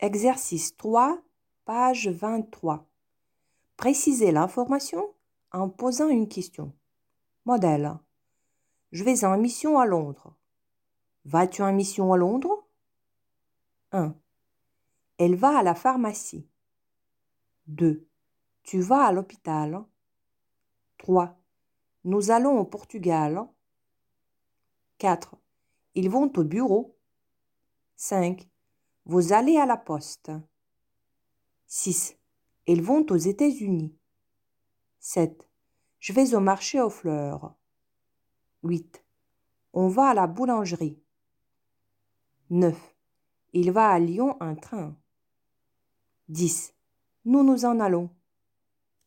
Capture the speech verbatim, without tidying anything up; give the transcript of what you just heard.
Exercice trois, page vingt-trois. Précisez l'information en posant une question. Modèle. Je vais en mission à Londres. Vas-tu en mission à Londres? un. Elle va à la pharmacie. deux. Tu vas à l'hôpital. trois. Nous allons au Portugal. quatre. Ils vont au bureau. cinq. Vous allez à la poste. six. Ils vont aux États-Unis. sept. Je vais au marché aux fleurs. huit. On va à la boulangerie. neuf. Il va à Lyon en train. dix. Nous nous en allons.